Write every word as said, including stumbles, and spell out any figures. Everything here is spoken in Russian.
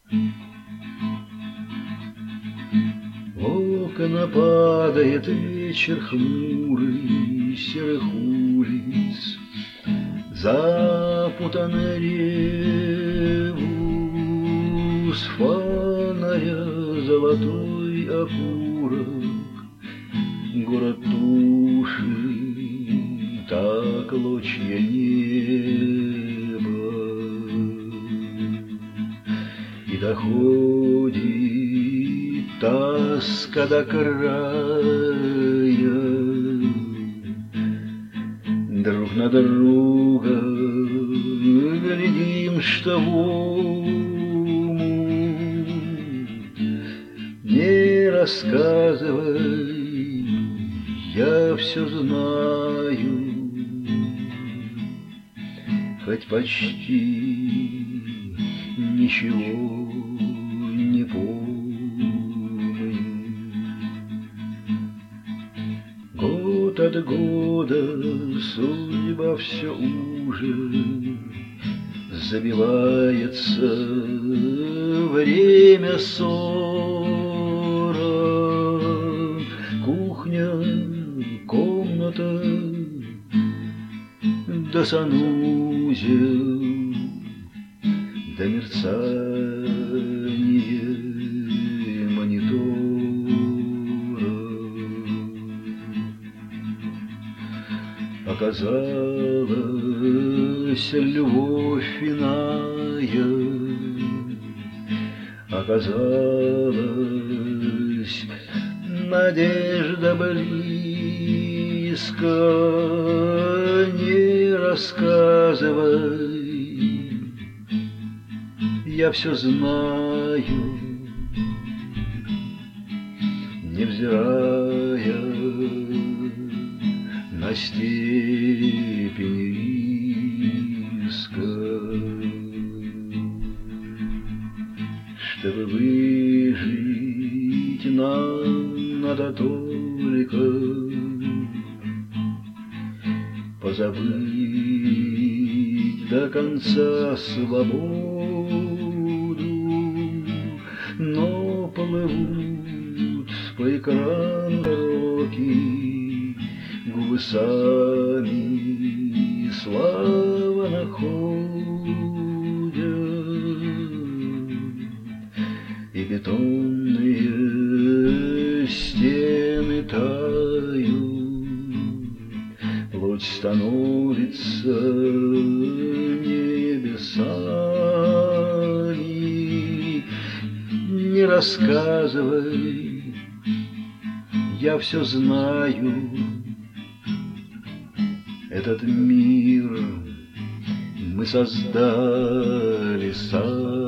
В окна падает вечер хмурый серых улиц, запутанный ревус фонаря золотой окурок. Город тушит, так клочья неба, и доходит тоска до края. Друг на друга глядим, что в омут. Не рассказывай, я все знаю, хоть почти ничего не помню. Год от года судьба все уже забивается, время ссора, кухня, комната, до санузел, до мерцания монитора. Оказалась любовь иная, оказалась надежда близко. Не рассказывай, я все знаю, невзирая на степень риска. Чтобы выжить, нам надо только позабыть до конца свободу, но плывут по экрану руки, губы сами слава находят, и бетонные стены тают. Плоть становится небесами. Не рассказывай, я все знаю. Этот мир мы создали сами.